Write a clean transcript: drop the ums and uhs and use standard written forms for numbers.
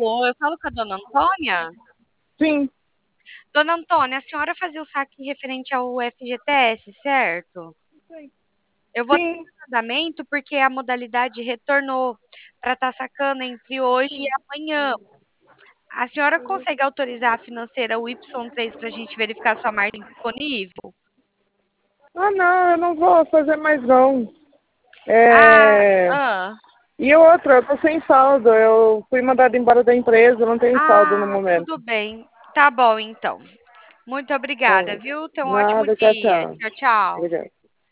Alô, eu falo com a dona Antônia? Sim, Dona Antônia, a senhora fazia o saque referente ao FGTS, certo? Eu vou ter sim, agendamento porque a modalidade retornou para estar sacando entre hoje e amanhã. A senhora consegue autorizar a financeira o Y3 para a gente verificar sua margem disponível? Ah, não, eu não vou fazer mais não. Ah, É... ah, E outra, eu tô sem saldo. Eu fui mandada embora da empresa, eu não tenho saldo no tudo momento. bem. Tá bom, então. Muito obrigada, Então, viu? Tenha um ótimo nada, tchau, dia. tchau. Tchau, tchau. Obrigada.